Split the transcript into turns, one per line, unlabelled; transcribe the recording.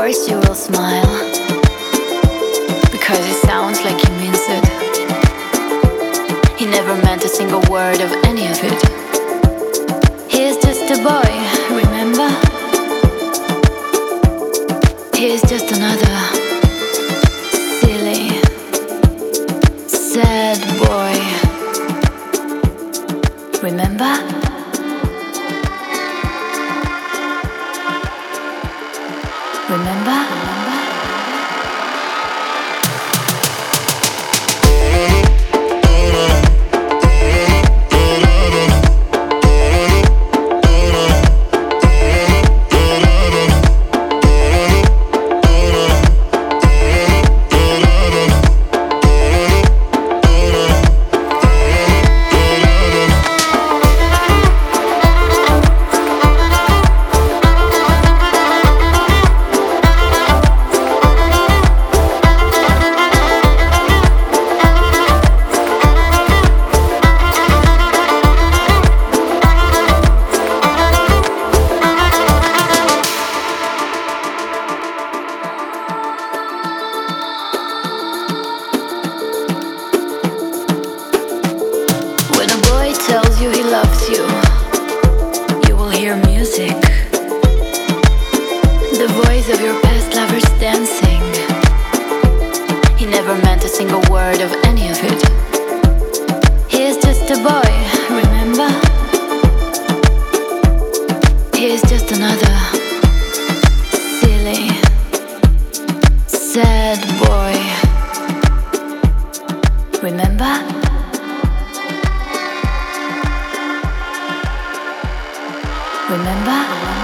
course you will smile, because it sounds like he means it. He never meant a single word of any of it. He is just a boy, remember? He is just another silly, sad boy. Remember? Remember? Tells you he loves you, you will hear music, the voice of your past lovers dancing. He never meant a single word of any of it. He is just a boy, remember? He is just another silly, sad boy. Remember? Remember?